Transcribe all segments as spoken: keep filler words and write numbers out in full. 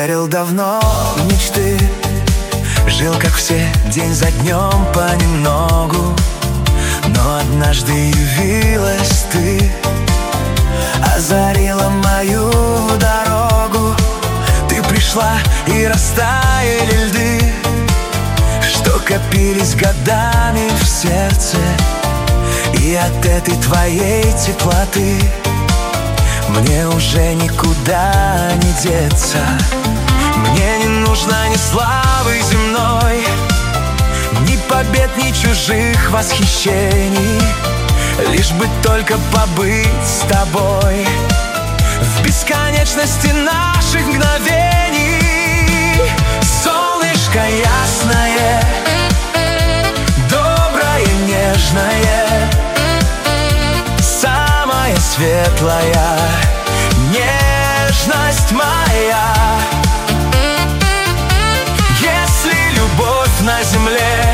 верил давно в мечты, жил как все, день за днем понемногу. Но однажды явилась ты, озарила мою дорогу. Ты пришла, и растаяли льды, что копились годами в сердце. И от этой твоей теплоты мне уже никуда не деться. Мне не нужно ни славы земной, ни побед, ни чужих восхищений, лишь бы только побыть с тобой в бесконечности наших мгновений. Солнышко ясное, доброе, нежное, самая светлая нежность моя. Если любовь на земле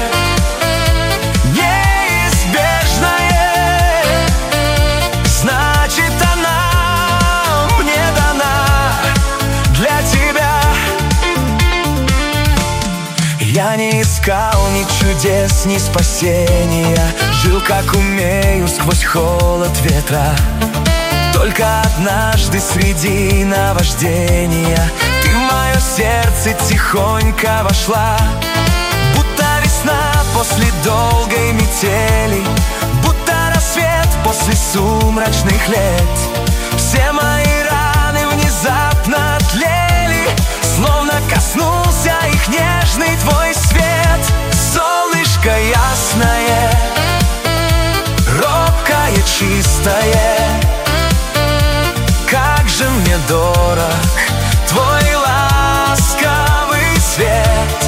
неизбежная, значит она мне дана для тебя. Я не искал ни чудес, ни спасения, жил как умею сквозь холод ветра. Только однажды среди наваждения ты в мое сердце тихонько вошла, будто весна после долгой метели, будто рассвет после сумрачных лет. Все мои раны внезапно тлели, словно коснулся их нежный твой свет. Солнышко ясное, робкое, чистое, как же мне дорог твой ласковый свет.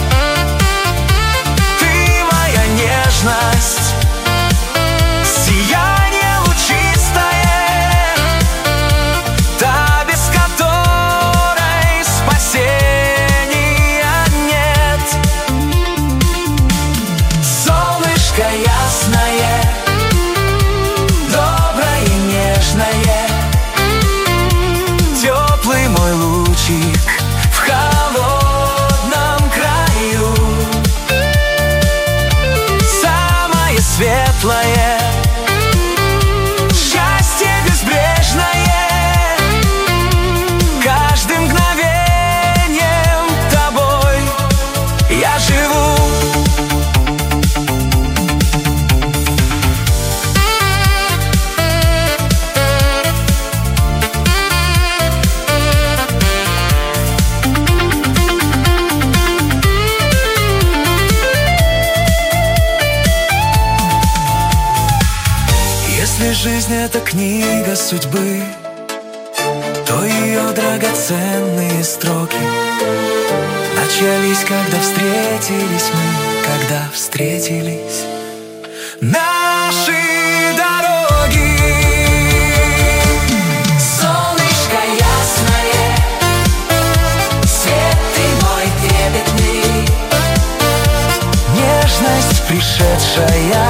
Ты моя нежность, сияние лучистое, та, без которой спасения нет. Солнышко ясное, доброе, нежное, теплый мой лучик в холодном краю, самое светлое счастье безбрежное, каждым мгновением тобой я живу. Если жизнь — это книга судьбы, то ее драгоценные строки начались, когда встретились мы, когда встретились наши дороги. Солнышко ясное, свет ты мой трепетный, нежность пришедшая